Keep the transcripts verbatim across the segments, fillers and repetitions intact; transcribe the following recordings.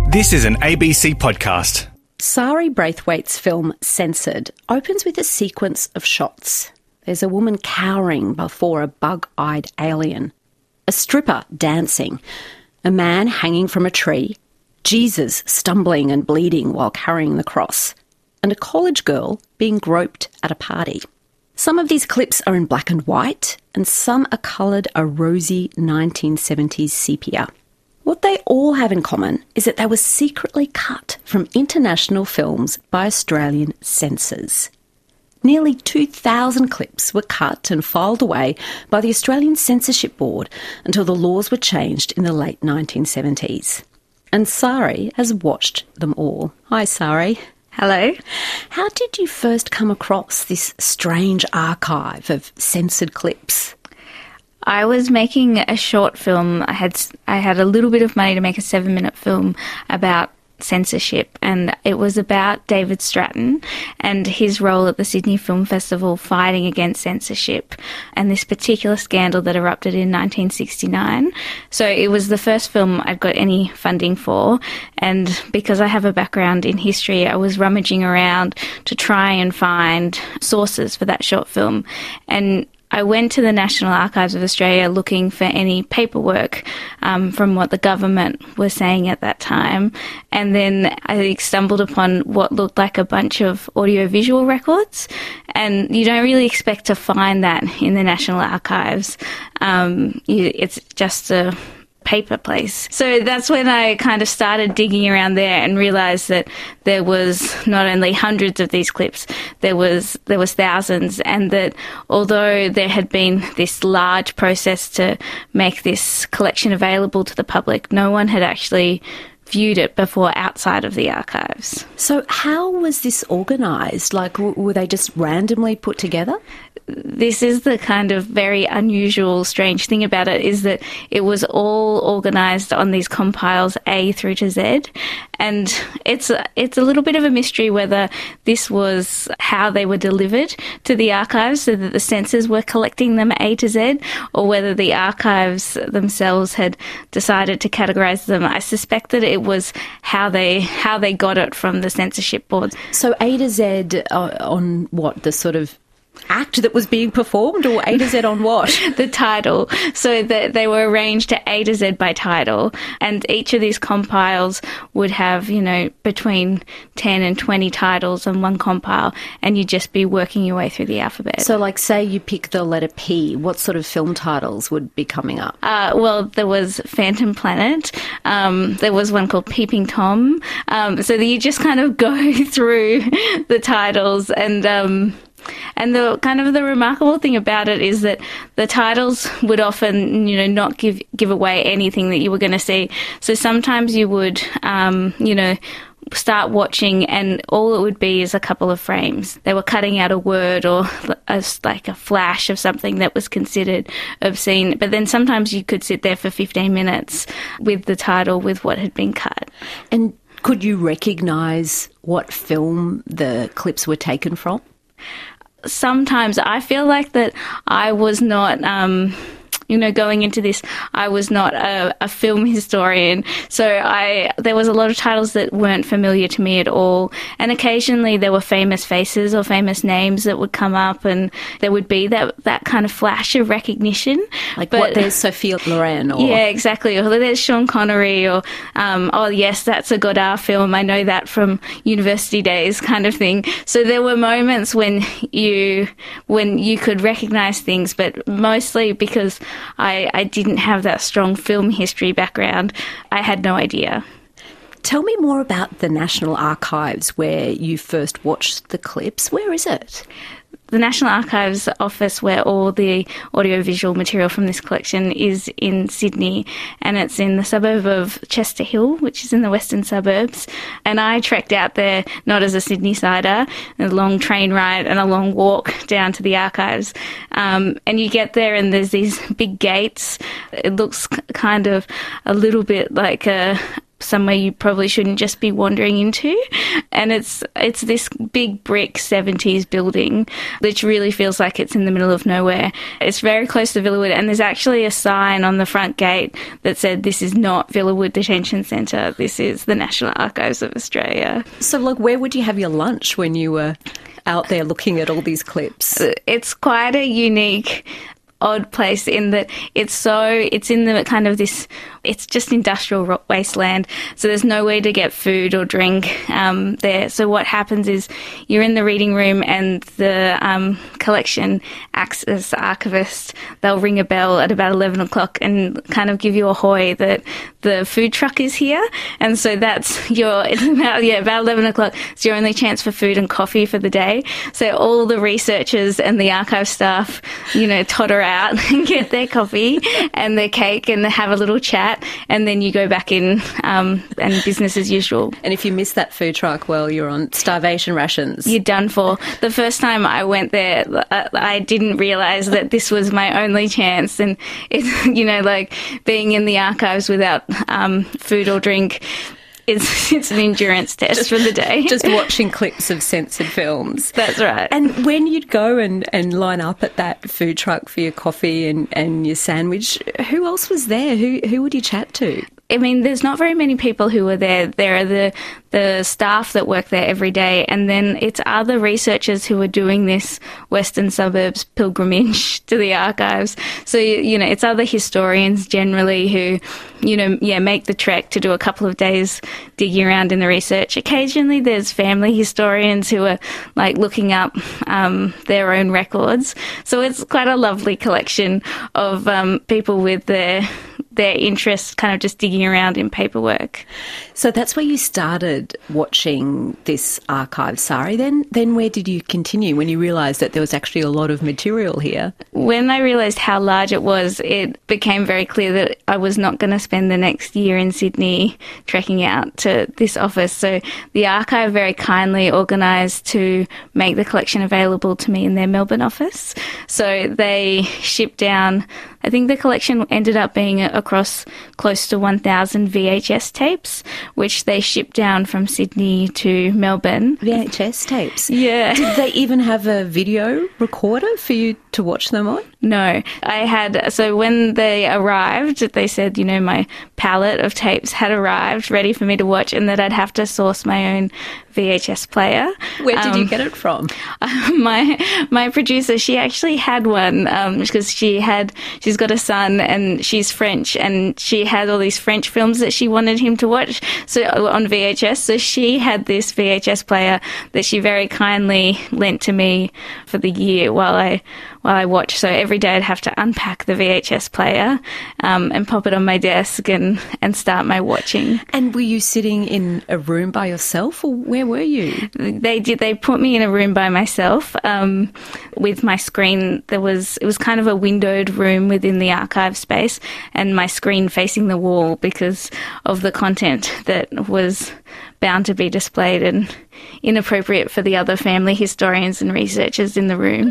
This is an A B C podcast. Sari Braithwaite's film Censored opens with a sequence of shots. There's a woman cowering before a bug-eyed alien, a stripper dancing, a man hanging from a tree, Jesus stumbling and bleeding while carrying the cross, and a college girl being groped at a party. Some of these clips are in black and white, and some are coloured a rosy nineteen seventies sepia. What they all have in common is that they were secretly cut from international films by Australian censors. Nearly two thousand clips were cut and filed away by the Australian Censorship Board until the laws were changed in the late nineteen seventies. And Sari has watched them all. Hi, Sari. Hello. How did you first come across this strange archive of censored clips? I was making a short film. I had I had a little bit of money to make a seven-minute film about censorship, and it was about David Stratton and his role at the Sydney Film Festival fighting against censorship and this particular scandal that erupted in nineteen sixty-nine. So it was the first film I'd got any funding for, and because I have a background in history, I was rummaging around to try and find sources for that short film. And I went to the National Archives of Australia looking for any paperwork um, from what the government was saying at that time. And then I stumbled upon what looked like a bunch of audiovisual records. And you don't really expect to find that in the National Archives. Um, you, it's just a paper place. So that's when I kind of started digging around there and realised that there was not only hundreds of these clips, there was there was thousands, and that although there had been this large process to make this collection available to the public, no one had actually viewed it before outside of the archives. So how was this organised? Like, w- were they just randomly put together? This is the kind of very unusual, strange thing about it, is that it was all organised on these compiles A through to Z. And it's it's a little bit of a mystery whether this was how they were delivered to the archives, so that the censors were collecting them A to Z, or whether the archives themselves had decided to categorise them. I suspect that it was how they how they got it from the censorship boards. So A to Z uh, on what, the sort of act that was being performed, or A to Z on what? The title. So that they were arranged to A to Z by title, and each of these compiles would have, you know, between ten and twenty titles on one compile, and you'd just be working your way through the alphabet. So, like, say you pick the letter P, what sort of film titles would be coming up? Uh, well, there was Phantom Planet. Um, there was one called Peeping Tom. Um, so that you just kind of go through the titles, and um, And the kind of the remarkable thing about it is that the titles would often, you know, not give give away anything that you were going to see. So sometimes you would, um, you know, start watching and all it would be is a couple of frames. They were cutting out a word or a, like a flash of something that was considered obscene. But then sometimes you could sit there for fifteen minutes with the title, with what had been cut. And could you recognise what film the clips were taken from? Sometimes I feel like that I was not, um, you know, going into this, I was not a, a film historian. So I there was a lot of titles that weren't familiar to me at all. And occasionally there were famous faces or famous names that would come up, and there would be that, that kind of flash of recognition. Like, but, what, there's Sophia Loren? Or... Yeah, exactly. Or there's Sean Connery, or, um, oh, yes, that's a Godard film. I know that from university days, kind of thing. So there were moments when you, when you could recognise things, but mostly because I, I didn't have that strong film history background, I had no idea. Tell me more about the National Archives where you first watched the clips. Where is it? The National Archives office where all the audiovisual material from this collection is in Sydney, and it's in the suburb of Chester Hill, which is in the western suburbs. And I trekked out there not as a Sydney-sider, a long train ride and a long walk down to the archives. Um, and you get there and there's these big gates. It looks kind of a little bit like a somewhere you probably shouldn't just be wandering into. And it's it's this big brick seventies building which really feels like it's in the middle of nowhere. It's very close to Villawood, and there's actually a sign on the front gate that said this is not Villawood Detention Centre, this is the National Archives of Australia. So, like, where would you have your lunch when you were out there looking at all these clips? It's quite a unique, odd place in that it's so, it's in the kind of this, it's just industrial wasteland, so there's no way to get food or drink um, there. So what happens is you're in the reading room and the um, collection acts as the archivist. They'll ring a bell at about eleven o'clock and kind of give you a hoy that the food truck is here, and so that's your, it's about, yeah, about eleven o'clock, it's your only chance for food and coffee for the day. So all the researchers and the archive staff, you know, totter out and get their coffee and their cake and have a little chat, and then you go back in um, and business as usual. And if you miss that food truck, well, you're on starvation rations. You're done for. The first time I went there, I, I didn't realise that this was my only chance, and it's, you know, like being in the archives without um, food or drink, It's, it's an endurance test just, for the day. Just watching clips of censored films. That's right. And when you'd go and, and line up at that food truck for your coffee and, and your sandwich, who else was there? Who who would you chat to? I mean, there's not very many people who are there. There are the the staff that work there every day, and then it's other researchers who are doing this Western Suburbs pilgrimage to the archives. So, you know, it's other historians generally who, you know, yeah, make the trek to do a couple of days digging around in the research. Occasionally there's family historians who are, like, looking up um, their own records. So it's quite a lovely collection of um, people with their their interests kind of just digging around in paperwork. So that's where you started watching this archive, Sari. Then then where did you continue when you realised that there was actually a lot of material here? When I realised how large it was, it became very clear that I was not going to spend the next year in Sydney trekking out to this office. So the archive very kindly organised to make the collection available to me in their Melbourne office. So they shipped down, I think the collection ended up being across close to one thousand V H S tapes, which they shipped down from Sydney to Melbourne. V H S tapes? Yeah. Did they even have a video recorder for you to watch them on? No. I had, so when they arrived, they said, you know, my palette of tapes had arrived ready for me to watch, and that I'd have to source my own V H S player. Where did um, you get it from? My my producer, she actually had one um, because she had, she's got a son and she's French, and she had all these French films that she wanted him to watch so on V H S. So she had this V H S player that she very kindly lent to me for the year while I while I watched. So every day I'd have to unpack the V H S player um, and pop it on my desk and, and start my watching. And were you sitting in a room by yourself, or where were you? They did. They put me in a room by myself um, with my screen. There was it was kind of a windowed room within the archive space, and my screen facing the wall because of the content that was bound to be displayed and inappropriate for the other family historians and researchers in the room.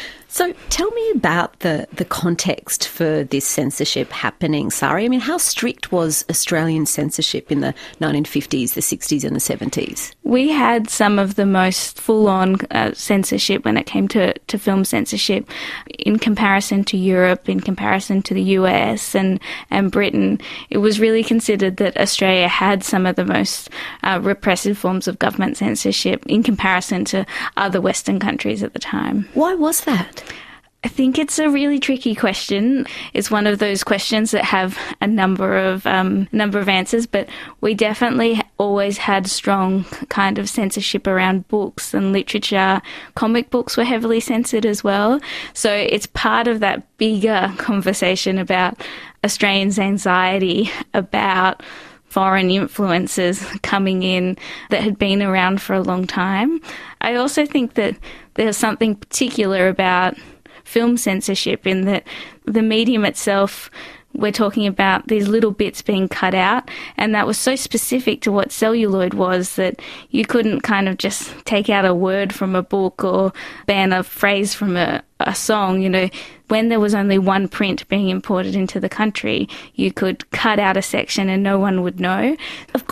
So tell me about the, the context for this censorship happening, Sari. I mean, how strict was Australian censorship in the nineteen fifties, the sixties and the seventies? We had some of the most full-on uh, censorship when it came to, to film censorship in comparison to Europe, in comparison to the U S and, and Britain. It was really considered that Australia had some of the most uh, repressive forms of government censorship in comparison to other Western countries at the time. Why was that? I think it's a really tricky question. It's one of those questions that have a number of um, number of answers, but we definitely always had strong kind of censorship around books and literature. Comic books were heavily censored as well. So it's part of that bigger conversation about Australians' anxiety about foreign influences coming in that had been around for a long time. I also think that there's something particular about film censorship in that the medium itself, we're talking about these little bits being cut out, and that was so specific to what celluloid was that you couldn't kind of just take out a word from a book or ban a phrase from a, a song. You know, when there was only one print being imported into the country, you could cut out a section and no one would know.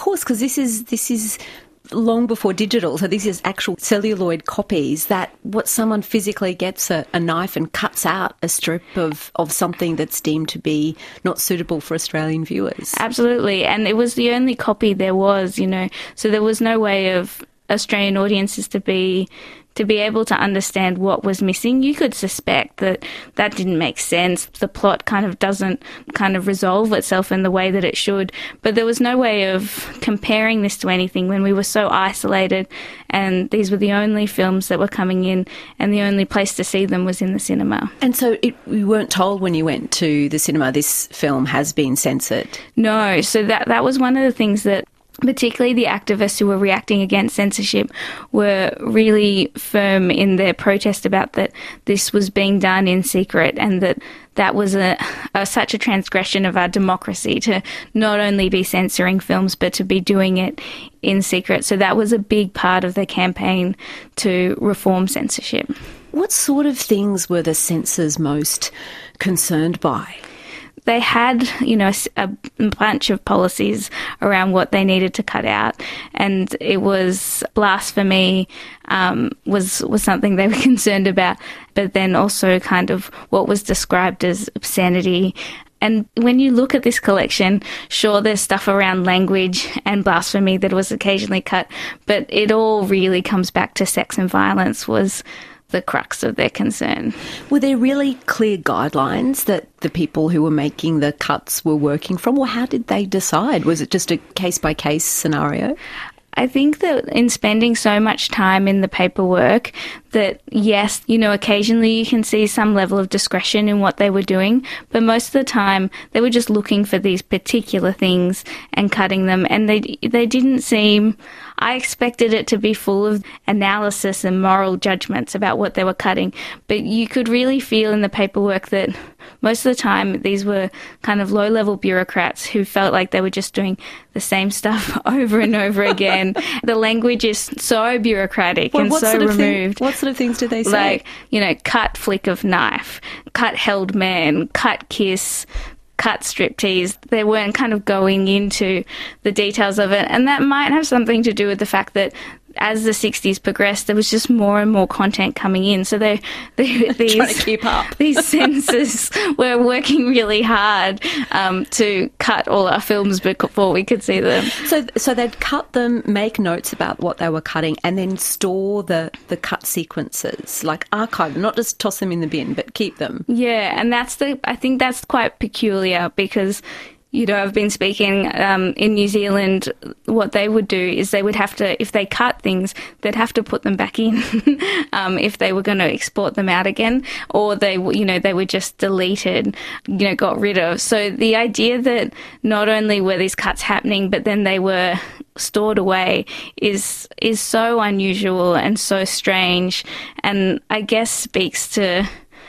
course, because this is this is long before digital, so this is actual celluloid copies that what someone physically gets a, a knife and cuts out a strip of, of something that's deemed to be not suitable for Australian viewers. Absolutely, and it was the only copy there was, you know, so there was no way of Australian audiences to be to be able to understand what was missing. You could suspect that that didn't make sense. The plot kind of doesn't kind of resolve itself in the way that it should. But there was no way of comparing this to anything when we were so isolated, and these were the only films that were coming in, and the only place to see them was in the cinema. And so it, you weren't told when you went to the cinema this film has been censored? No. So that that was one of the things that particularly the activists who were reacting against censorship were really firm in their protest about that this was being done in secret, and that that was a, a such a transgression of our democracy to not only be censoring films but to be doing it in secret. So that was a big part of the campaign to reform censorship. What sort of things were the censors most concerned by? They had, you know, a bunch of policies around what they needed to cut out, and it was blasphemy um, was was something they were concerned about, but then also kind of what was described as obscenity. And when you look at this collection, sure, there's stuff around language and blasphemy that was occasionally cut, but it all really comes back to sex and violence was the crux of their concern. Were there really clear guidelines that the people who were making the cuts were working from, or how did they decide? Was it just a case-by-case scenario? I think that in spending so much time in the paperwork that, yes, you know, occasionally you can see some level of discretion in what they were doing, but most of the time they were just looking for these particular things and cutting them, and they they didn't seem... I expected it to be full of analysis and moral judgments about what they were cutting, but you could really feel in the paperwork that most of the time these were kind of low-level bureaucrats who felt like they were just doing the same stuff over and over again. The language is so bureaucratic well, and so sort of removed. Thing, what sort of things did they say? Like, you know, cut flick of knife, cut held man, cut kiss, cut striptease. They weren't kind of going into the details of it. And that might have something to do with the fact that as the sixties progressed, there was just more and more content coming in. So they, they these, trying to keep up. These censors were working really hard um, to cut all our films before we could see them. So so they'd cut them, make notes about what they were cutting, and then store the, the cut sequences, like archive them, not just toss them in the bin, but keep them. Yeah, and that's the. I think that's quite peculiar because, you know, I've been speaking um, in New Zealand, what they would do is they would have to, if they cut things, they'd have to put them back in um, if they were going to export them out again, or they, you know, they were just deleted, you know, got rid of. So the idea that not only were these cuts happening, but then they were stored away is is so unusual and so strange, and I guess speaks to...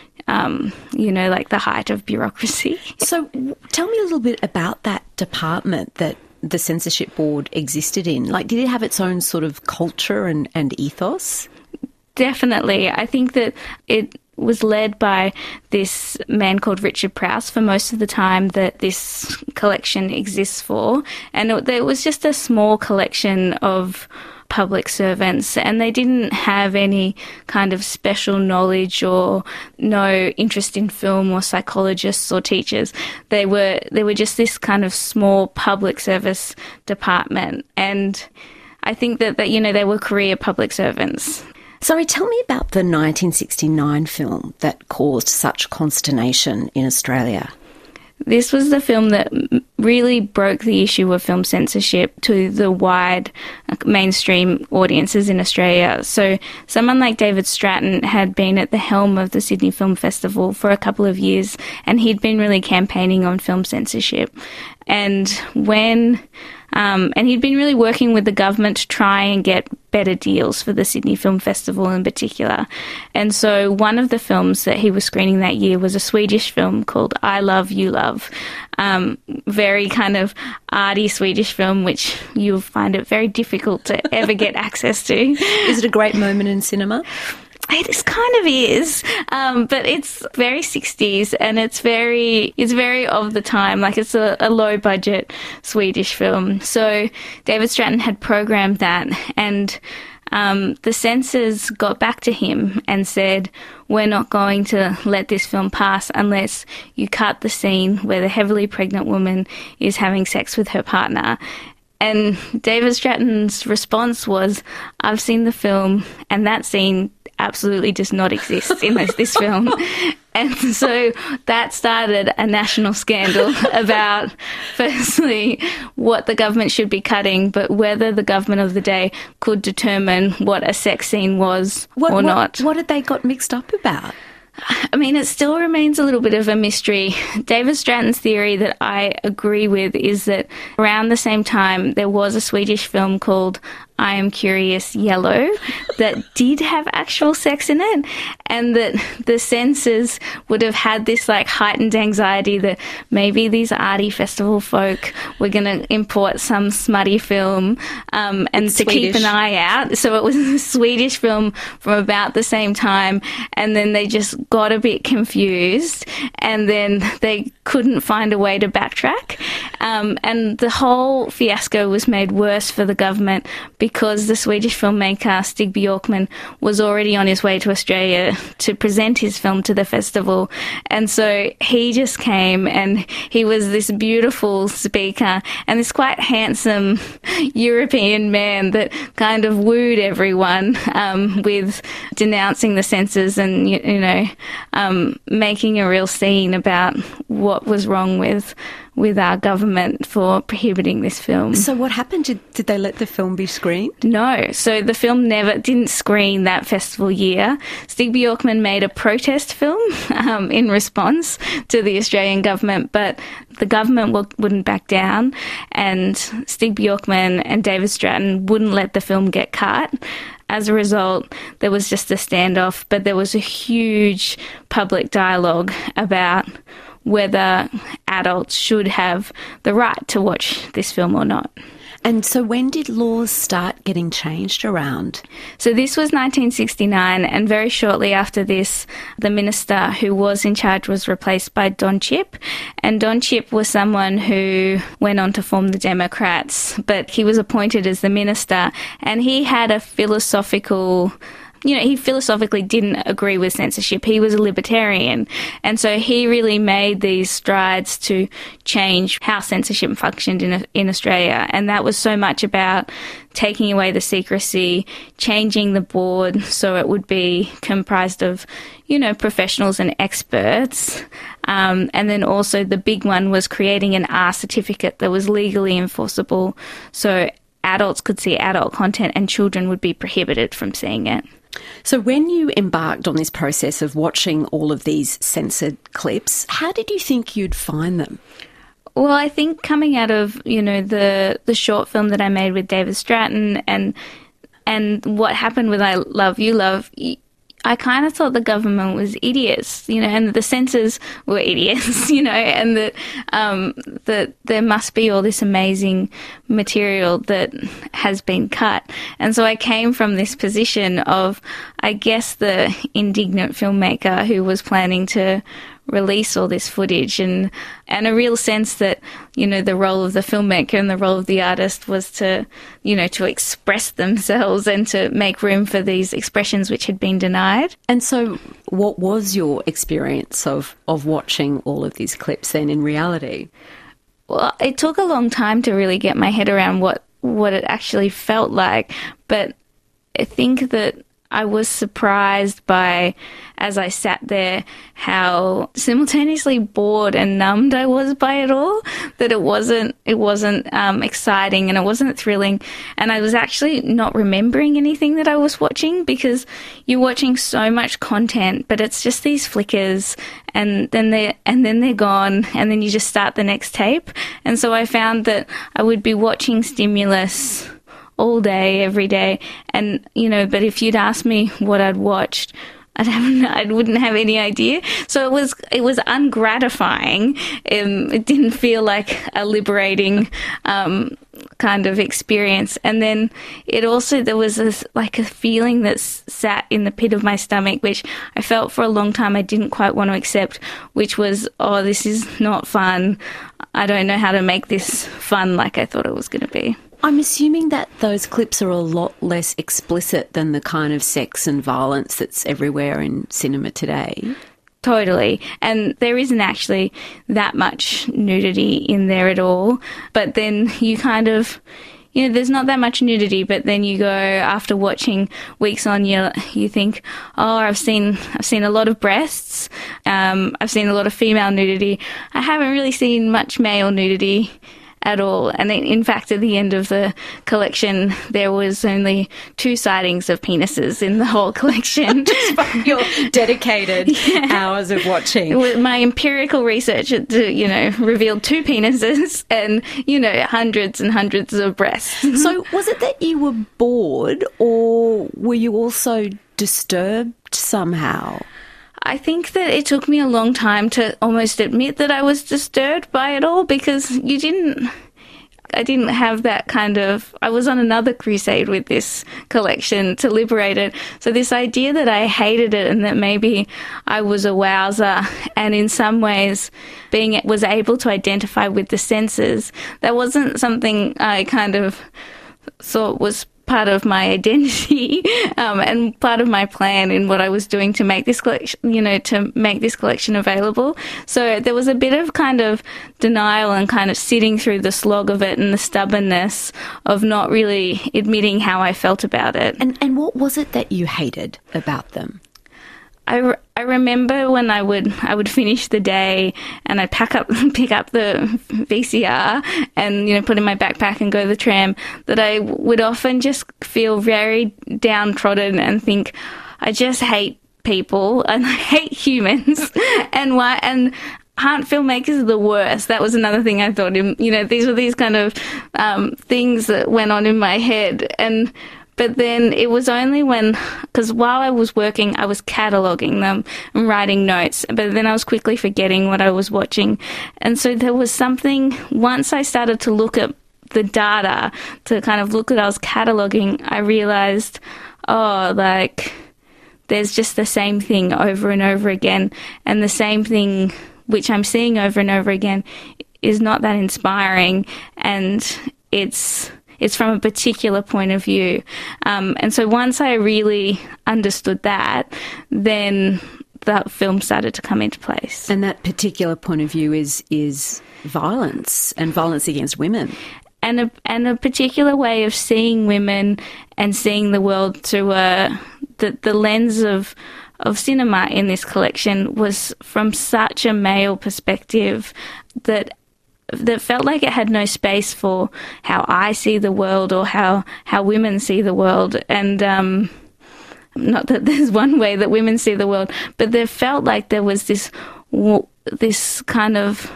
Um, you know, like the height of bureaucracy. So tell me a little bit about that department that the censorship board existed in. Like, did it have its own sort of culture and, and ethos? Definitely. I think that it was led by this man called Richard Prowse for most of the time that this collection exists for. And it, it was just a small collection of public servants, and they didn't have any kind of special knowledge or no interest in film or psychologists or teachers. They were they were just this kind of small public service department, and I think that, that you know, they were career public servants. Sorry, tell me about the nineteen sixty-nine film that caused such consternation in Australia. This was the film that really broke the issue of film censorship to the wide mainstream audiences in Australia. So someone like David Stratton had been at the helm of the Sydney Film Festival for a couple of years, and he'd been really campaigning on film censorship. And when... Um, and he'd been really working with the government to try and get better deals for the Sydney Film Festival in particular. And so one of the films that he was screening that year was a Swedish film called I Love, You Love. Um, very kind of arty Swedish film, which you'll find it very difficult to ever get access to. Is it a great moment in cinema? It kind of is, um, but it's very sixties and it's very it's very of the time. Like, it's a, a low budget Swedish film. So David Stratton had programmed that, and um, the censors got back to him and said, we're not going to let this film pass unless you cut the scene where the heavily pregnant woman is having sex with her partner. And David Stratton's response was, I've seen the film and that scene absolutely does not exist in this, this film. And so that started a national scandal about, firstly, what the government should be cutting, but whether the government of the day could determine what a sex scene was what, or what, not. What had they got mixed up about? I mean, it still remains a little bit of a mystery. David Stratton's theory that I agree with is that around the same time there was a Swedish film called I Am Curious Yellow that did have actual sex in it, and that the censors would have had this like heightened anxiety that maybe these arty festival folk were going to import some smutty film um, and it's to Swedish. keep an eye out. So it was a Swedish film from about the same time, and then they just got a bit confused, and then they couldn't find a way to backtrack. Um, and the whole fiasco was made worse for the government because the Swedish filmmaker Stig Bjorkman was already on his way to Australia to present his film to the festival. And so he just came, and he was this beautiful speaker and this quite handsome European man that kind of wooed everyone um, with denouncing the censors and, you, you know, um, making a real scene about what was wrong with with our government for prohibiting this film. So what happened? Did, did they let the film be screened? No. So the film never didn't screen that festival year. Stig Bjorkman made a protest film um, in response to the Australian government, but the government w- wouldn't back down, and Stig Bjorkman and David Stratton wouldn't let the film get cut. As a result, there was just a standoff, but there was a huge public dialogue about whether adults should have the right to watch this film or not. And so when did laws start getting changed around? So this was nineteen sixty-nine, and very shortly after this, the minister who was in charge was replaced by Don Chipp. And Don Chipp was someone who went on to form the Democrats, but he was appointed as the minister, and he had a philosophical... You know, he philosophically didn't agree with censorship. He was a libertarian. And so he really made these strides to change how censorship functioned in in Australia. And that was so much about taking away the secrecy, changing the board so it would be comprised of, you know, professionals and experts. Um, and then also the big one was creating an R certificate that was legally enforceable so adults could see adult content and children would be prohibited from seeing it. So when you embarked on this process of watching all of these censored clips, how did you think you'd find them? Well, I think coming out of, you know, the the short film that I made with David Stratton and and what happened with I Love, You Love, I kind of thought the government was idiots, you know, and the censors were idiots, you know, and that um, that there must be all this amazing material that has been cut. And so I came from this position of, I guess, the indignant filmmaker who was planning to release all this footage, and and a real sense that, you know, the role of the filmmaker and the role of the artist was to, you know, to express themselves and to make room for these expressions which had been denied. And so what was your experience of, of watching all of these clips then in reality? Well, it took a long time to really get my head around what, what it actually felt like, but I think that I was surprised by, as I sat there, how simultaneously bored and numbed I was by it all. That it wasn't, it wasn't um, exciting and it wasn't thrilling, and I was actually not remembering anything that I was watching, because you're watching so much content, but it's just these flickers, and then they and then they're gone, and then you just start the next tape. And so I found that I would be watching stimulus all day, every day. And, you know, but if you'd asked me what I'd watched, I'd have, I wouldn't have any idea. So it was, it was ungratifying. Um, it didn't feel like a liberating, um, kind of experience. And then it also, there was this, like a feeling that s- sat in the pit of my stomach, which I felt for a long time I didn't quite want to accept, which was, oh, this is not fun. I don't know how to make this fun like I thought it was going to be. I'm assuming that those clips are a lot less explicit than the kind of sex and violence that's everywhere in cinema today. Totally. And there isn't actually that much nudity in there at all. But then you kind of, you know, there's not that much nudity, but then you go, after watching Weeks On, you you think, oh, I've seen I've seen a lot of breasts, um, I've seen a lot of female nudity. I haven't really seen much male nudity at all. And in fact, at the end of the collection, there was only two sightings of penises in the whole collection. Just from your dedicated yeah. hours of watching. My empirical research, you know, revealed two penises and, you know, hundreds and hundreds of breasts. So was it that you were bored, or were you also disturbed somehow? I think that it took me a long time to almost admit that I was disturbed by it all, because you didn't, I didn't have that kind of, I was on another crusade with this collection to liberate it. So this idea that I hated it and that maybe I was a wowser and in some ways being, was able to identify with the senses, that wasn't something I kind of thought was part of my identity um, and part of my plan in what I was doing to make this collection, you know, to make this collection available. So there was a bit of kind of denial and kind of sitting through the slog of it and the stubbornness of not really admitting how I felt about it. And and what was it that you hated about them? I, re- I remember when I would I would finish the day and I'd pack up pick up the V C R and, you know, put it in my backpack and go to the tram, that I would often just feel very downtrodden and think, I just hate people and I hate humans and why and aren't filmmakers the worst? That was another thing I thought. You know, these were these kind of um, things that went on in my head. And But then it was only when, because while I was working, I was cataloguing them and writing notes, but then I was quickly forgetting what I was watching. And so there was something, once I started to look at the data, to kind of look at what I was cataloguing, I realised, oh, like, there's just the same thing over and over again, and the same thing which I'm seeing over and over again is not that inspiring, and it's... It's from a particular point of view. Um, and so once I really understood that, then the film started to come into place. And that particular point of view is is violence and violence against women. And a, and a particular way of seeing women and seeing the world through a, the, the lens of of cinema in this collection was from such a male perspective that that felt like it had no space for how I see the world or how, how women see the world. And um, not that there's one way that women see the world, but there felt like there was this this kind of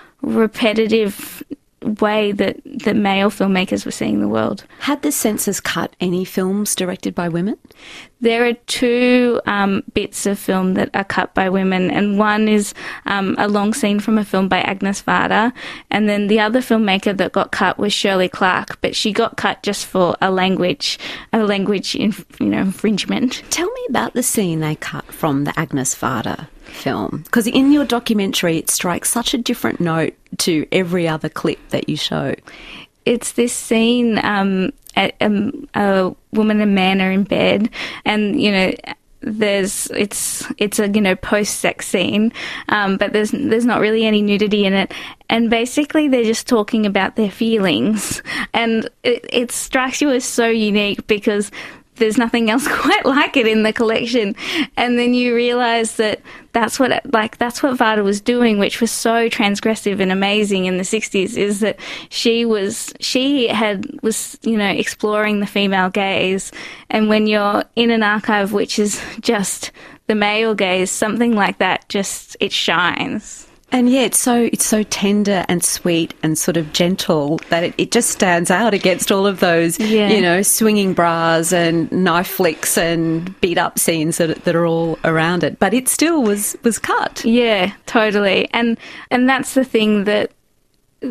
repetitive way that, that male filmmakers were seeing the world. Had the censors cut any films directed by women? There are two um, bits of film that are cut by women, and one is um, a long scene from a film by Agnes Varda, and then the other filmmaker that got cut was Shirley Clarke, but she got cut just for a language, a language inf- you know, infringement. Tell me about the scene they cut from the Agnes Varda film, because in your documentary it strikes such a different note to every other clip that you show. It's this scene, um, a, a, a woman and man are in bed, and, you know, there's it's it's a, you know, post-sex scene, um, but there's there's not really any nudity in it, and basically they're just talking about their feelings, and it, it strikes you as so unique because there's nothing else quite like it in the collection. And then you realise that that's what, like, that's what Varda was doing, which was so transgressive and amazing in the sixties, is that she was, she had, was, you know, exploring the female gaze. And when you're in an archive which is just the male gaze, something like that just, it shines. And yeah, it's so it's so tender and sweet and sort of gentle that it, it just stands out against all of those, yeah. you know, swinging bras and knife flicks and beat up scenes that that are all around it. But it still was was cut. Yeah, totally. And and that's the thing that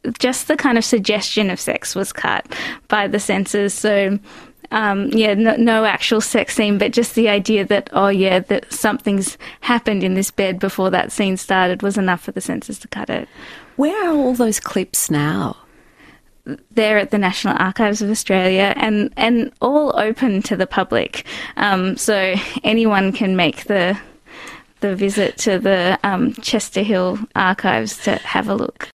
just the kind of suggestion of sex was cut by the censors. So, um, yeah, no, no actual sex scene, but just the idea that, oh, yeah, that something's happened in this bed before that scene started was enough for the censors to cut it. Where are all those clips now? They're at the National Archives of Australia and, and all open to the public. Um, so anyone can make the the visit to the um, Chester Hill Archives to have a look.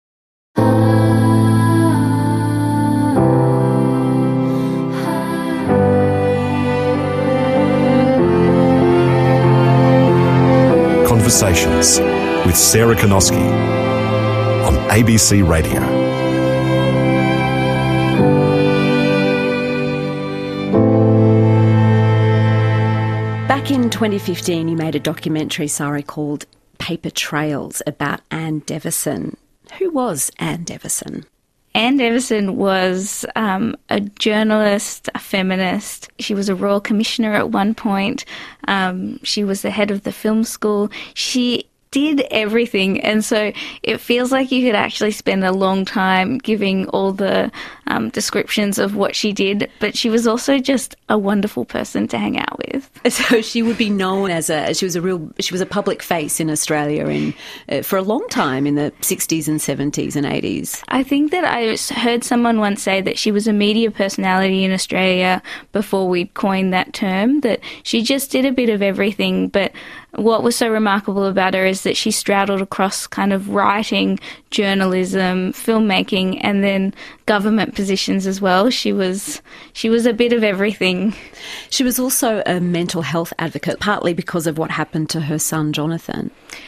Conversations with Sarah Konoski on A B C Radio. Back in twenty fifteen, you made a documentary, sorry, called Paper Trails about Anne Deveson. Who was Anne Deveson? Anne Deveson was um, a journalist, a feminist. She was a Royal Commissioner at one point. Um, she was the head of the film school. She did everything, and so it feels like you could actually spend a long time giving all the um, descriptions of what she did, but she was also just a wonderful person to hang out with. So she would be known as a, she was a real, she was a public face in Australia in, uh, for a long time in the sixties and seventies and eighties. I think that I heard someone once say that she was a media personality in Australia before we'd coined that term, that she just did a bit of everything, but what was so remarkable about her is that she straddled across kind of writing, journalism, filmmaking, and then government positions as well. She was she was a bit of everything. She was also a mental health advocate, partly because of what happened to her son, Jonathan.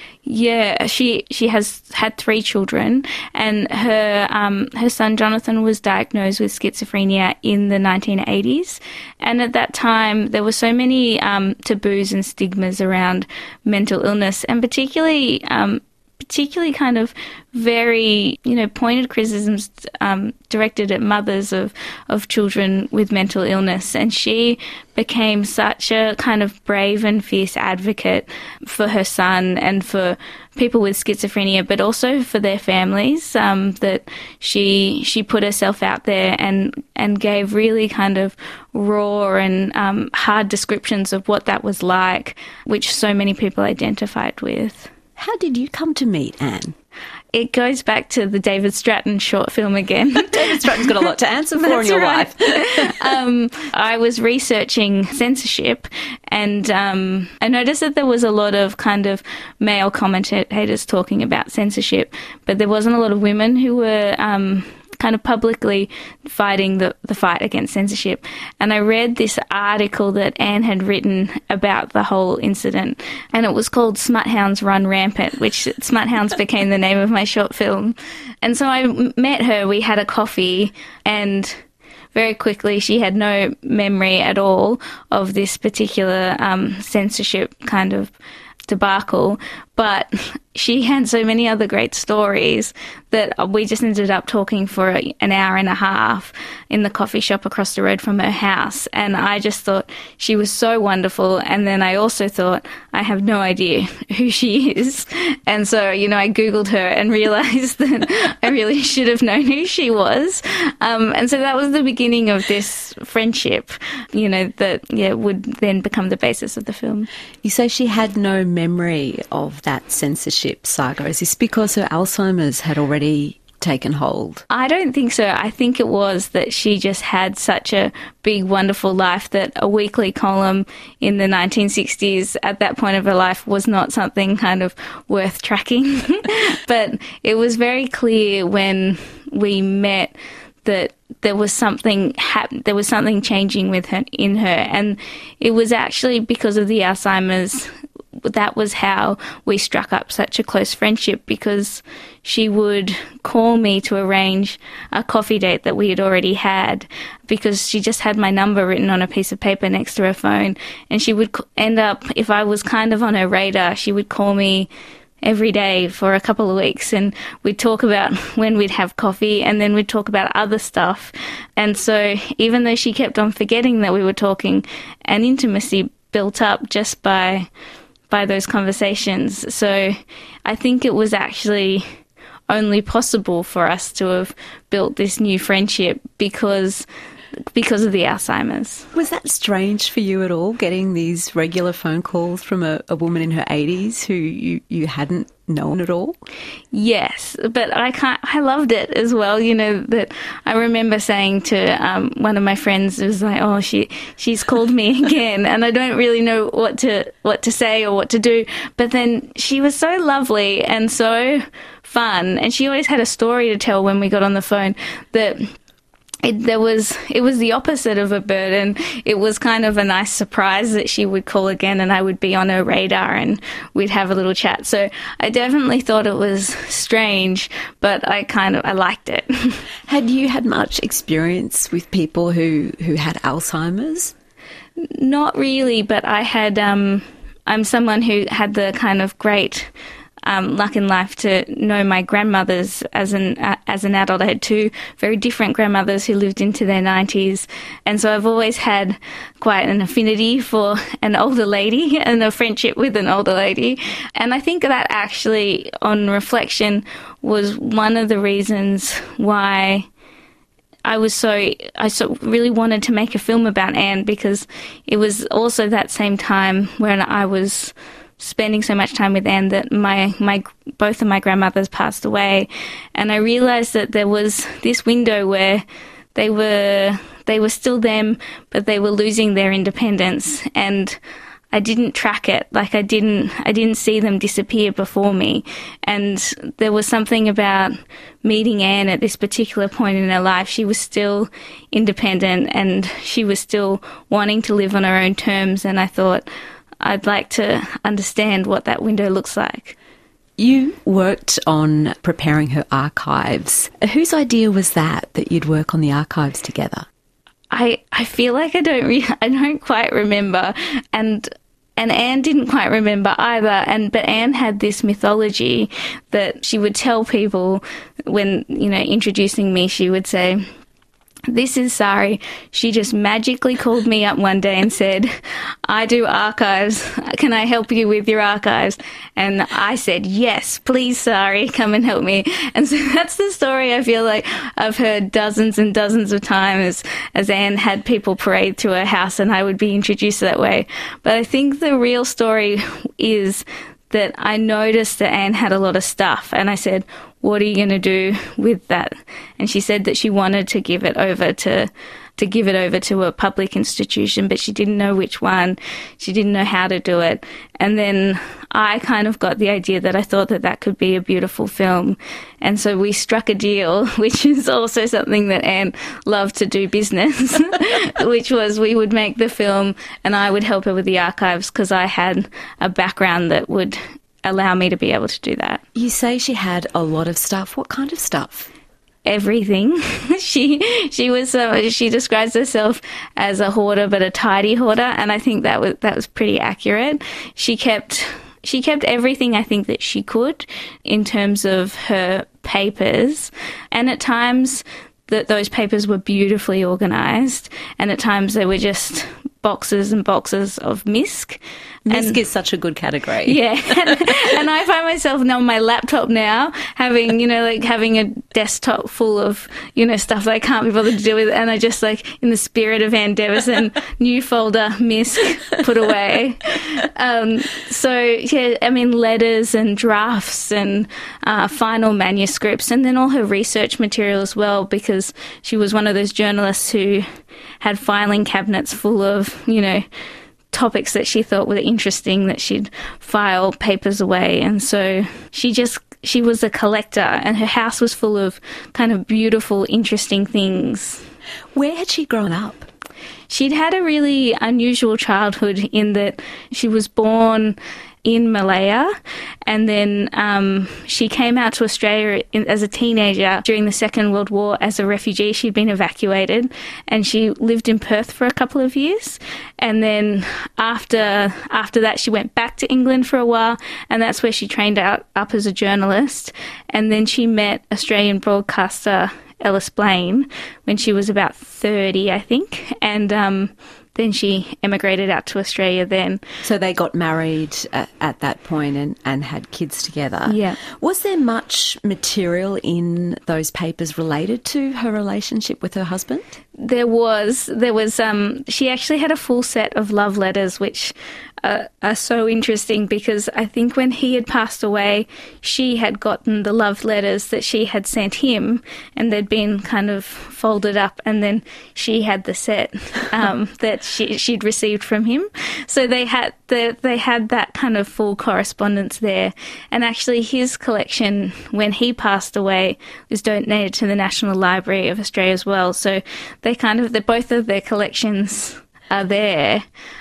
Yeah, she she has had three children, and her um, her son Jonathan was diagnosed with schizophrenia in the nineteen eighties. And at that time, there were so many um, taboos and stigmas around mental illness, and particularly um, particularly kind of very, you know, pointed criticisms um, directed at mothers of, of children with mental illness. And she became such a kind of brave and fierce advocate for her son and for people with schizophrenia, but also for their families, um, that she she put herself out there and, and gave really kind of raw and um, hard descriptions of what that was like, which so many people identified with. How did you come to meet Anne? It goes back to the David Stratton short film again. David Stratton's got a lot to answer for in your right. life. um, I was researching censorship, and um, I noticed that there was a lot of kind of male commentators talking about censorship, but there wasn't a lot of women who were um, kind of publicly fighting the, the fight against censorship. And I read this article that Anne had written about the whole incident, and it was called Smuthounds Run Rampant, which Smuthounds became the name of my short film. And so I met her, we had a coffee, and very quickly she had no memory at all of this particular um, censorship kind of debacle, but she had so many other great stories that we just ended up talking for an hour and a half in the coffee shop across the road from her house. And I just thought she was so wonderful. And then I also thought, I have no idea who she is. And so, you know, I Googled her and realised that I really should have known who she was. Um, and so that was the beginning of this friendship, you know, that yeah would then become the basis of the film. You say she had no memory of that censorship saga. Is this because her Alzheimer's had already taken hold? I don't think so. I think it was that she just had such a big, wonderful life that a weekly column in the nineteen sixties at that point of her life was not something kind of worth tracking. But it was very clear when we met that there was something hap- there was something changing with her in her, and it was actually because of the Alzheimer's. That was how we struck up such a close friendship, because she would call me to arrange a coffee date that we had already had, because she just had my number written on a piece of paper next to her phone, and she would end up, if I was kind of on her radar, she would call me every day for a couple of weeks, and we'd talk about when we'd have coffee, and then we'd talk about other stuff. And so even though she kept on forgetting that we were talking, an intimacy built up just by by those conversations. So I think it was actually only possible for us to have built this new friendship because because of the Alzheimer's. Was that strange for you at all, getting these regular phone calls from a, a woman in her eighties who you, you hadn't known at all? Yes, but I can't, I loved it as well. You know, that I remember saying to um, one of my friends, it was like, oh, she she's called me again, and I don't really know what to what to say or what to do. But then she was so lovely and so fun, and she always had a story to tell when we got on the phone that It, there was, it was the opposite of a burden. It was kind of a nice surprise that she would call again and I would be on her radar and we'd have a little chat. So I definitely thought it was strange, but I kind of, I liked it. Had you had much experience with people who, who had Alzheimer's? Not really, but I had, um, I'm someone who had the kind of great Um, luck in life to know my grandmothers as an uh, as an adult. I had two very different grandmothers who lived into their nineties, and so I've always had quite an affinity for an older lady and a friendship with an older lady. And I think that actually, on reflection, was one of the reasons why I was so, I so really wanted to make a film about Anne, because it was also that same time when I was spending so much time with Anne that my, my both of my grandmothers passed away, and I realised that there was this window where they were they were still them, but they were losing their independence, and I didn't track it. Like I didn't I didn't see them disappear before me, and there was something about meeting Anne at this particular point in her life. She was still independent and she was still wanting to live on her own terms, and I thought, I'd like to understand what that window looks like. You worked on preparing her archives. Whose idea was that, that you'd work on the archives together? I, I feel like I don't re- I don't quite remember, and and Anne didn't quite remember either. And but Anne had this mythology that she would tell people when, you know, introducing me. She would say, "This is Sari. She just magically called me up one day and said, I do archives. Can I help you with your archives?" And I said, "Yes, please, Sari, come and help me." And so that's the story I feel like I've heard dozens and dozens of times as Anne had people parade through her house and I would be introduced that way. But I think the real story is that I noticed that Anne had a lot of stuff, and I said, "What are you going to do with that?" And she said that she wanted to give it over to to give it over to a public institution, but she didn't know which one. She didn't know how to do it. And then I kind of got the idea that I thought that that could be a beautiful film. And so we struck a deal, which is also something that Anne loved to do business, which was we would make the film and I would help her with the archives because I had a background that would allow me to be able to do that. You say she had a lot of stuff. What kind of stuff? Everything. she she was uh, she describes herself as a hoarder, but a tidy hoarder, and I think that was that was pretty accurate. She kept she kept everything I think that she could in terms of her papers, and at times that those papers were beautifully organised, and at times they were just boxes and boxes of misc. Misc and, is such a good category. Yeah. And, and I find myself now on my laptop now having, you know, like having a desktop full of, you know, stuff that I can't be bothered to do with. And I just like, in the spirit of Anne Devison, new folder, misc, put away. Um, so, yeah, I mean, letters and drafts and uh, final manuscripts, and then all her research material as well, because she was one of those journalists who had filing cabinets full of, you know, topics that she thought were interesting that she'd file papers away. And so she just, she was a collector, and her house was full of kind of beautiful, interesting things. Where had she grown up? She'd had a really unusual childhood in that she was born in Malaya, and then um, she came out to Australia in, as a teenager during the Second World War as a refugee. She'd been evacuated, and she lived in Perth for a couple of years. And then after after that, she went back to England for a while, and that's where she trained out up as a journalist. And then she met Australian broadcaster Ellis Blaine when she was about thirty, I think, and um, then she emigrated out to Australia then. So they got married at, at that point and, and had kids together. Yeah. Was there much material in those papers related to her relationship with her husband? There was. There was. Um, she actually had a full set of love letters, which uh, are so interesting because I think when he had passed away, she had gotten the love letters that she had sent him, and they'd been kind of folded up, and then she had the set um, that she, she'd received from him. So they had the, they had that kind of full correspondence there. And actually, his collection, when he passed away, was donated to the National Library of Australia as well. So they kind of, the, both of their collections are there.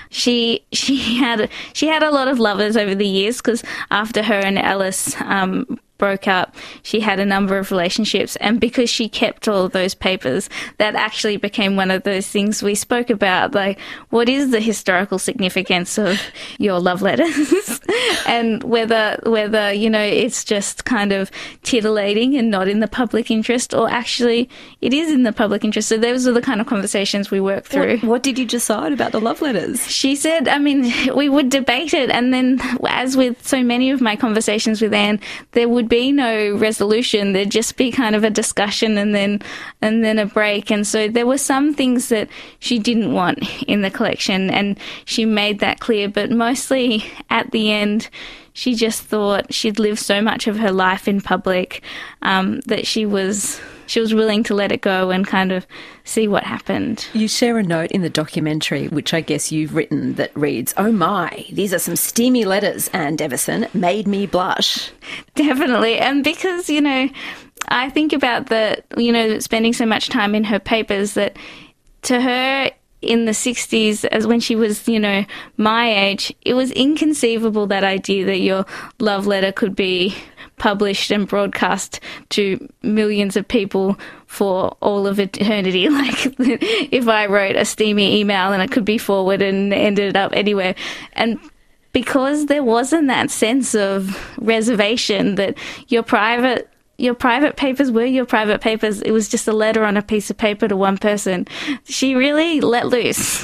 She she had she had a lot of lovers over the years because after her and Ellis um, broke up, she had a number of relationships, and because she kept all of those papers, that actually became one of those things we spoke about, like what is the historical significance of your love letters and whether whether you know it's just kind of titillating and not in the public interest, or actually it is in the public interest. So those are the kind of conversations we work through. What, what did you decide about the love letters? She said, I mean, we would debate it, and then as with so many of my conversations with Anne, there would be no resolution. There'd just be kind of a discussion and then and then a break. And so there were some things that she didn't want in the collection, and she made that clear. But mostly at the end, she just thought she'd lived so much of her life in public um, that she was she was willing to let it go and kind of see what happened. You share a note in the documentary, which I guess you've written, that reads, "Oh my, these are some steamy letters, Anne Deveson, made me blush." Definitely. And because, you know, I think about the, you know, spending so much time in her papers, that to her in the sixties, as when she was, you know, my age, it was inconceivable, that idea that your love letter could be published and broadcast to millions of people for all of eternity. Like if I wrote a steamy email and it could be forwarded and ended up anywhere. And because there wasn't that sense of reservation, that your private your private papers were your private papers, it was just a letter on a piece of paper to one person, she really let loose.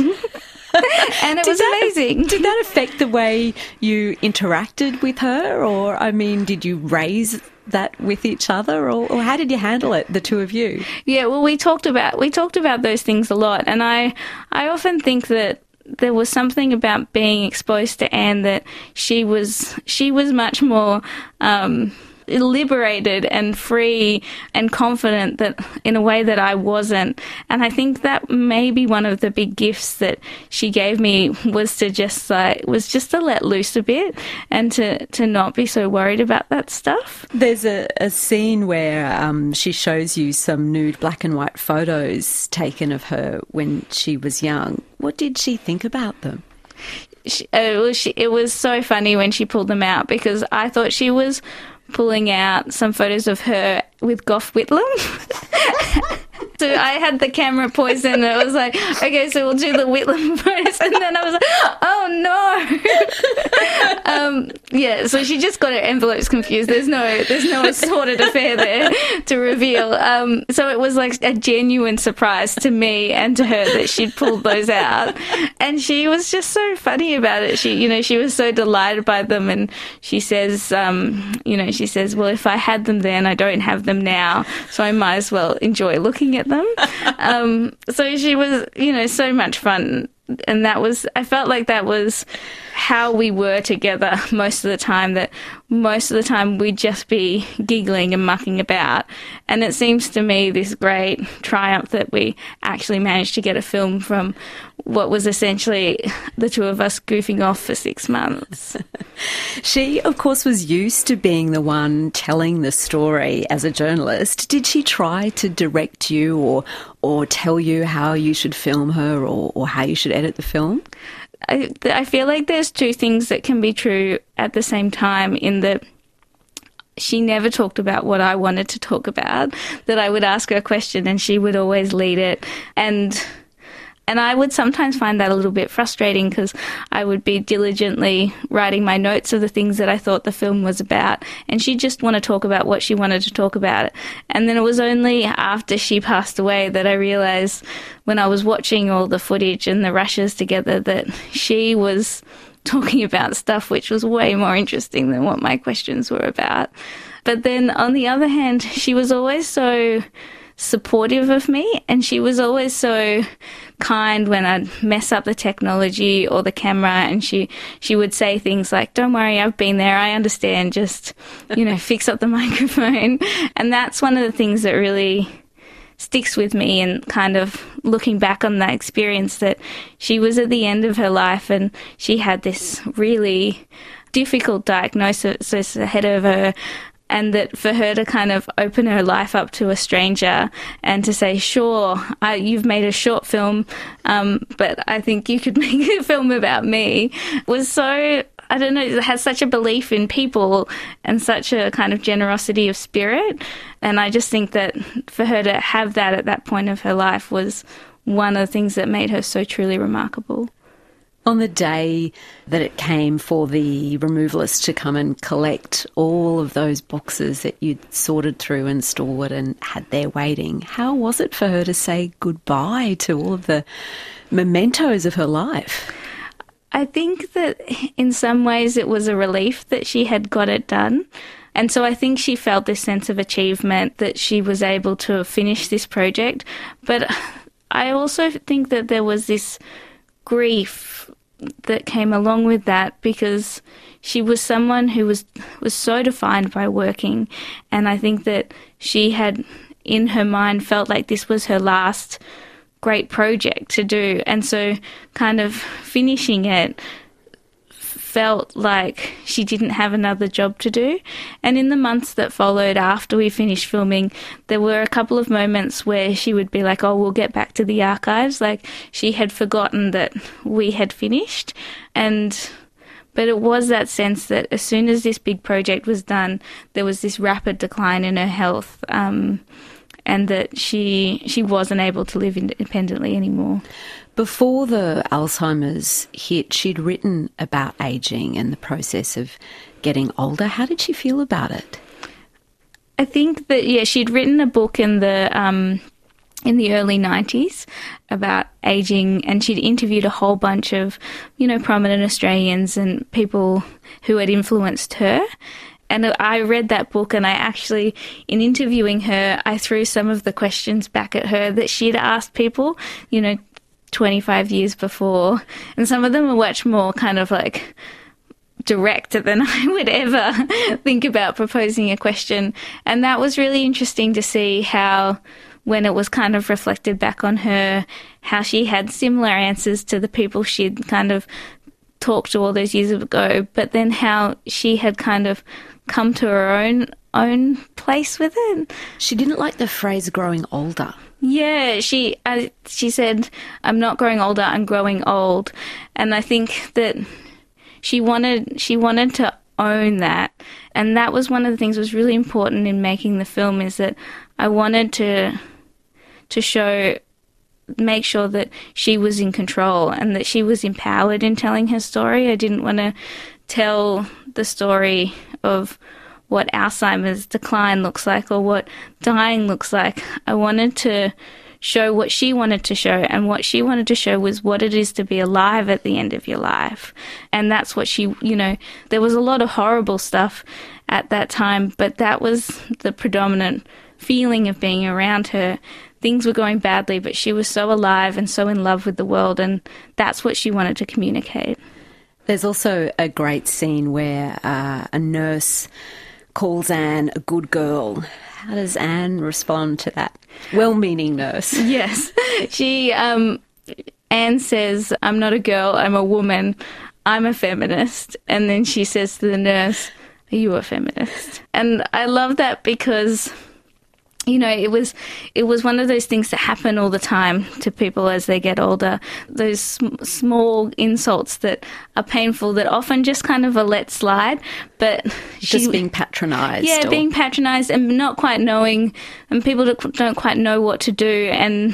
And it did was that, amazing. Did that affect the way you interacted with her? Or, I mean, did you raise that with each other, or, or how did you handle it, the two of you? Yeah, well, we talked about we talked about those things a lot, and I I often think that there was something about being exposed to Anne that she was she was much more um, liberated and free and confident, that in a way that I wasn't. And I think that maybe one of the big gifts that she gave me was to just like was just to let loose a bit and to, to not be so worried about that stuff. There's a, a scene where um, she shows you some nude black and white photos taken of her when she was young. What did she think about them? She, uh, it, was, she, it was so funny when she pulled them out, because I thought she was pulling out some photos of her with Gough Whitlam. So I had the camera poisoned, and it was like, okay, so we'll do the Whitlam photos. And then I was like, oh no. um, yeah, so she just got her envelopes confused. There's no there's no assorted affair there to reveal. Um, so it was like a genuine surprise to me and to her that she'd pulled those out. And she was just so funny about it. She, you know, she was so delighted by them. And she says, um, you know, she says, well, if I had them then, I don't have them now, so I might as well enjoy looking at them. um, so she was, you know, so much fun. And that was, I felt like that was how we were together most of the time, that most of the time we'd just be giggling and mucking about. And it seems to me this great triumph that we actually managed to get a film from what was essentially the two of us goofing off for six months. She, of course, was used to being the one telling the story as a journalist. Did she try to direct you or or tell you how you should film her, or, or how you should edit the film? I, I feel like there's two things that can be true at the same time, in that she never talked about what I wanted to talk about, that I would ask her a question and she would always lead it. And And I would sometimes find that a little bit frustrating because I would be diligently writing my notes of the things that I thought the film was about, and she'd just want to talk about what she wanted to talk about. And then it was only after she passed away that I realised, when I was watching all the footage and the rushes together, that she was talking about stuff which was way more interesting than what my questions were about. But then on the other hand, she was always so supportive of me, and she was always so kind when I'd mess up the technology or the camera, and she she would say things like, "Don't worry, I've been there, I understand, just, you know, fix up the microphone." And that's one of the things that really sticks with me, and kind of looking back on that experience, that she was at the end of her life and she had this really difficult diagnosis ahead of her. And that for her to kind of open her life up to a stranger and to say, sure, I, you've made a short film, um, but I think you could make a film about me, was so, I don't know, it has such a belief in people and such a kind of generosity of spirit. And I just think that for her to have that at that point of her life was one of the things that made her so truly remarkable. On the day that it came for the removalists to come and collect all of those boxes that you'd sorted through and stored and had there waiting, how was it for her to say goodbye to all of the mementos of her life? I think that in some ways it was a relief that she had got it done. And so I think she felt this sense of achievement, that she was able to finish this project. But I also think that there was this grief that came along with that, because she was someone who was was so defined by working, and I think that she had in her mind felt like this was her last great project to do, and so kind of finishing it felt like she didn't have another job to do. And in the months that followed after we finished filming, there were a couple of moments where she would be like, oh, we'll get back to the archives. Like, she had forgotten that we had finished. And but it was that sense that as soon as this big project was done, there was this rapid decline in her health, um, and that she she wasn't able to live independently anymore. Before the Alzheimer's hit, she'd written about ageing and the process of getting older. How did she feel about it? I think that, yeah, she'd written a book in the um, in the early nineties about ageing, and she'd interviewed a whole bunch of, you know, prominent Australians and people who had influenced her. And I read that book, and I actually, in interviewing her, I threw some of the questions back at her that she'd asked people, you know, twenty-five years before. And some of them were much more kind of like direct than I would ever think about proposing a question. And that was really interesting to see how, when it was kind of reflected back on her, how she had similar answers to the people she'd kind of talked to all those years ago, but then how she had kind of come to her own own place with it. She didn't like the phrase growing older. Yeah, she uh, she said, I'm not growing older, I'm growing old. And I think that she wanted she wanted to own that. And that was one of the things that was really important in making the film, is that I wanted to to show make sure that she was in control and that she was empowered in telling her story. I didn't want to tell the story of what Alzheimer's decline looks like or what dying looks like. I wanted to show what she wanted to show, and what she wanted to show was what it is to be alive at the end of your life. And that's what she, you know, there was a lot of horrible stuff at that time, but that was the predominant feeling of being around her. Things were going badly, but she was so alive and so in love with the world, and that's what she wanted to communicate. There's also a great scene where uh, a nurse calls Anne a good girl. How does Anne respond to that? Well-meaning nurse. Yes. She, um, Anne says, I'm not a girl, I'm a woman, I'm a feminist. And then she says to the nurse, are you a feminist? And I love that because, you know, it was it was one of those things that happen all the time to people as they get older. Those sm- small insults that are painful, that often just kind of are let slide. But just she, being patronised. Yeah, or... being patronised and not quite knowing, and people don't quite know what to do. And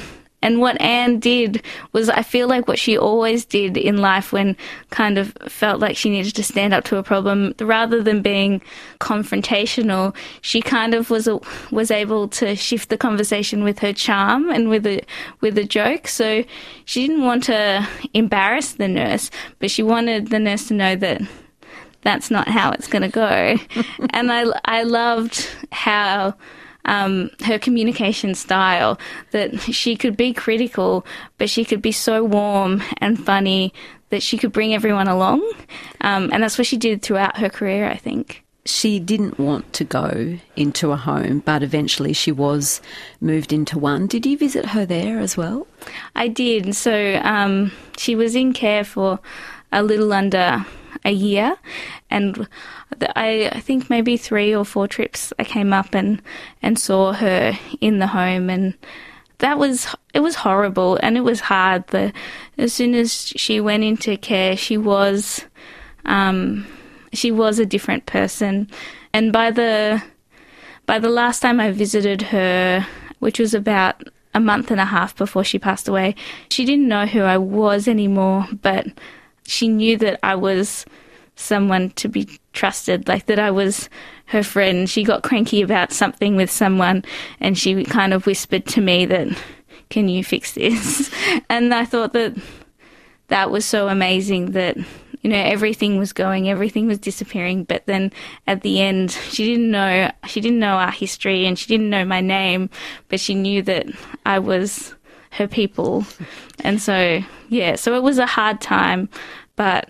And what Anne did was, I feel like what she always did in life when kind of felt like she needed to stand up to a problem, rather than being confrontational, she kind of was a, was able to shift the conversation with her charm and with a with a joke. So she didn't want to embarrass the nurse, but she wanted the nurse to know that that's not how it's going to go. And I, I loved how um, her communication style, that she could be critical, but she could be so warm and funny that she could bring everyone along. Um, and that's what she did throughout her career, I think. She didn't want to go into a home, but eventually she was moved into one. Did you visit her there as well? I did. So um, she was in care for a little under a year, and I, I think maybe three or four trips I came up and, and saw her in the home, and that was, it was horrible and it was hard. But as soon as she went into care, she was, um, she was a different person. And by the, by the last time I visited her, which was about a month and a half before she passed away, she didn't know who I was anymore, but she knew that I was someone to be trusted, like that I was her friend. She got cranky about something with someone and she kind of whispered to me that, can you fix this? And I thought that that was so amazing, that, you know, everything was going, everything was disappearing, but then at the end she didn't know, she didn't know our history and she didn't know my name, but she knew that I was her people. And so, yeah, so it was a hard time, but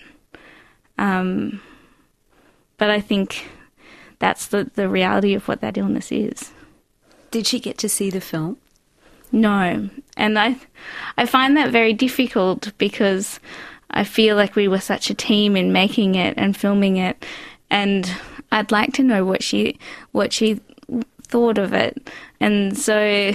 um, but I think that's the, the reality of what that illness is. Did she get to see the film? No, and I, I find that very difficult because I feel like we were such a team in making it and filming it, and I'd like to know what she what she thought of it, and so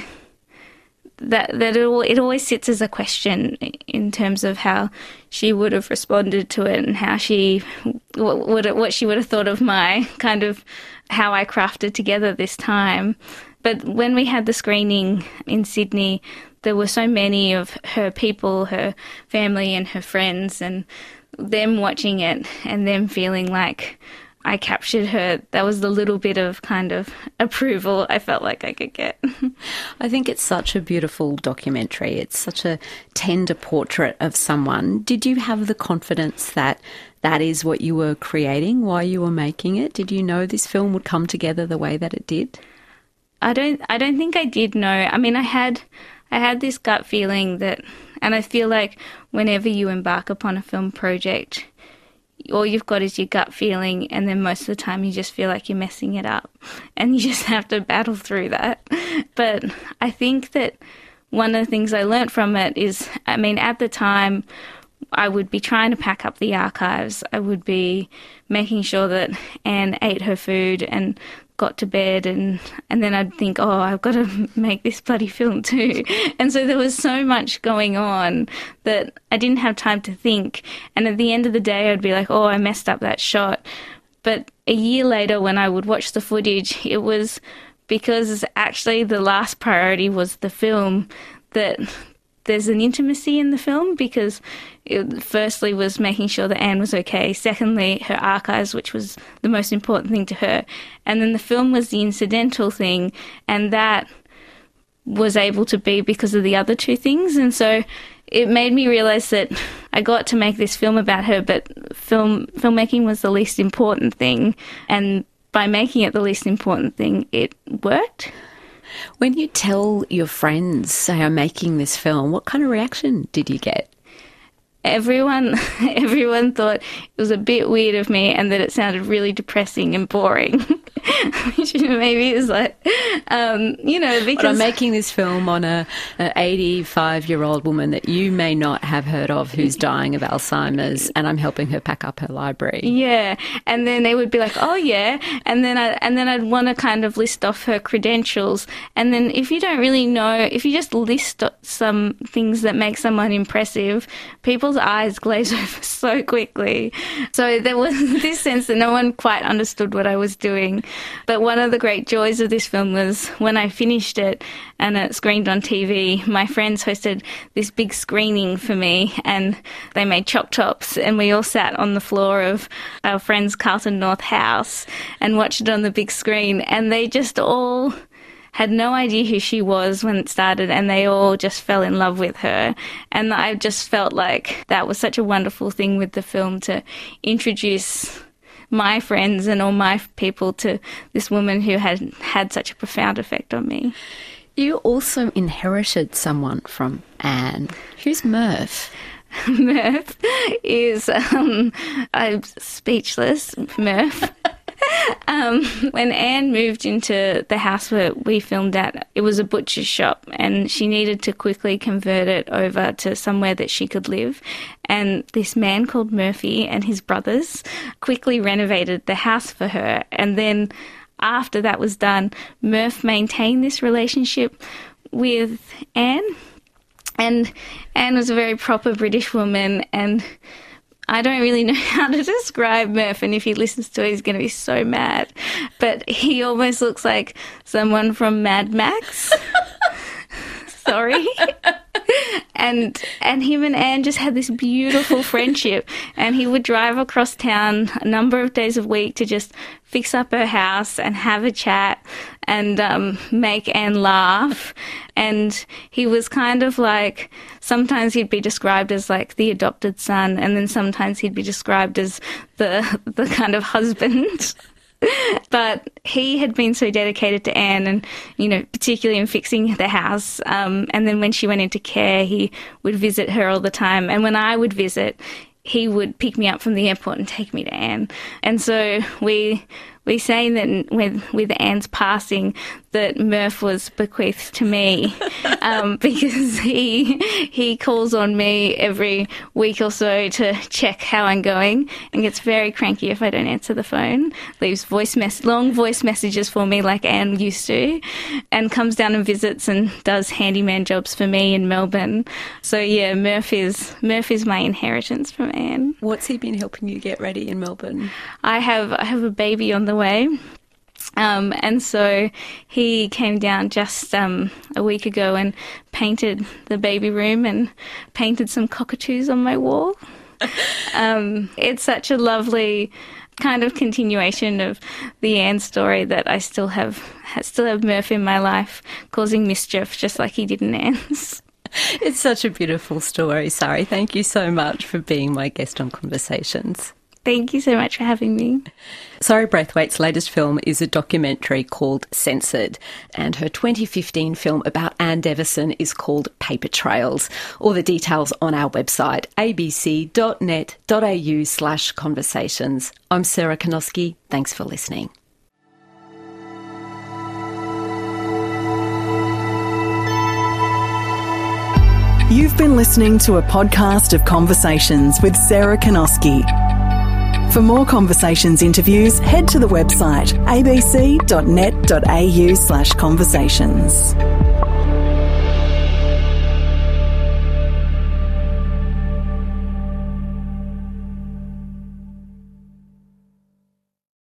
that that it, it always sits as a question in terms of how she would have responded to it and how she what would what she would have thought of my kind of how I crafted together this time. But when we had the screening in Sydney, there were so many of her people, her family and her friends, and them watching it and them feeling like I captured her. That was the little bit of kind of approval I felt like I could get. I think it's such a beautiful documentary. It's such a tender portrait of someone. Did you have the confidence that that is what you were creating while you were making it? Did you know this film would come together the way that it did? I don't I don't think I did know. I mean, I had I had this gut feeling that, and I feel like whenever you embark upon a film project, all you've got is your gut feeling, and then most of the time you just feel like you're messing it up and you just have to battle through that. But I think that one of the things I learnt from it is, I mean, at the time I would be trying to pack up the archives. I would be making sure that Anne ate her food and got to bed, and and then I'd think, oh, I've got to make this bloody film too. And so there was so much going on that I didn't have time to think. And at the end of the day, I'd be like, oh, I messed up that shot. But a year later, when I would watch the footage, it was because actually the last priority was the film, that there's an intimacy in the film, because it firstly was making sure that Anne was okay, secondly her archives, which was the most important thing to her, and then the film was the incidental thing, and that was able to be because of the other two things. And so it made me realise that I got to make this film about her, but film filmmaking was the least important thing, and by making it the least important thing, it worked. When you tell your friends, say, I'm making this film, what kind of reaction did you get? Everyone, everyone thought it was a bit weird of me and that it sounded really depressing and boring, which maybe is like, um, you know, because but I'm making this film on a, a eighty-five-year-old woman that you may not have heard of, who's dying of Alzheimer's, and I'm helping her pack up her library. Yeah, and then they would be like, oh yeah, and then I and then I'd want to kind of list off her credentials, and then if you don't really know, if you just list some things that make someone impressive, people girl's eyes glaze over so quickly. So there was this sense that no one quite understood what I was doing. But one of the great joys of this film was when I finished it and it screened on T V, my friends hosted this big screening for me, and they made choc tops, and we all sat on the floor of our friend's Carlton North house and watched it on the big screen, and they just all had no idea who she was when it started, and they all just fell in love with her. And I just felt like that was such a wonderful thing with the film, to introduce my friends and all my people to this woman who had had such a profound effect on me. You also inherited someone from Anne. Who's Murph? Murph is, um, I'm speechless, Murph. Um, when Anne moved into the house where we filmed at, it was a butcher's shop, and she needed to quickly convert it over to somewhere that she could live. And this man called Murphy and his brothers quickly renovated the house for her. And then after that was done, Murph maintained this relationship with Anne. And Anne was a very proper British woman, and I don't really know how to describe Murph, and if he listens to it, he's going to be so mad. But he almost looks like someone from Mad Max. Sorry. And and him and Anne just had this beautiful friendship, and he would drive across town a number of days a week to just fix up her house and have a chat and um, make Anne laugh. And he was kind of like, sometimes he'd be described as like the adopted son, and then sometimes he'd be described as the the kind of husband. But he had been so dedicated to Anne, and, you know, particularly in fixing the house. Um, and then when she went into care, he would visit her all the time. And when I would visit, he would pick me up from the airport and take me to Anne. And so we we say that with, with Anne's passing, that Murph was bequeathed to me, um, because he he calls on me every week or so to check how I'm going, and gets very cranky if I don't answer the phone, leaves voice mess long voice messages for me like Anne used to, and comes down and visits and does handyman jobs for me in Melbourne. So yeah, Murph is, Murph is my inheritance from Anne. What's he been helping you get ready in Melbourne? I have I have a baby on the way. Um, and so he came down just um, a week ago and painted the baby room and painted some cockatoos on my wall. um, it's such a lovely kind of continuation of the Anne story that I still have still have Murph in my life causing mischief just like he did in Anne's. It's such a beautiful story, Sari. Thank you so much for being my guest on Conversations. Thank you so much for having me. Sari Braithwaite's latest film is a documentary called Censored, and her twenty fifteen film about Anne Devison is called Paper Trails. All the details on our website, abc.net.au slash conversations. I'm Sarah Kanoski. Thanks for listening. You've been listening to a podcast of Conversations with Sarah Kanoski. For more Conversations interviews, head to the website abc.net.au slash conversations.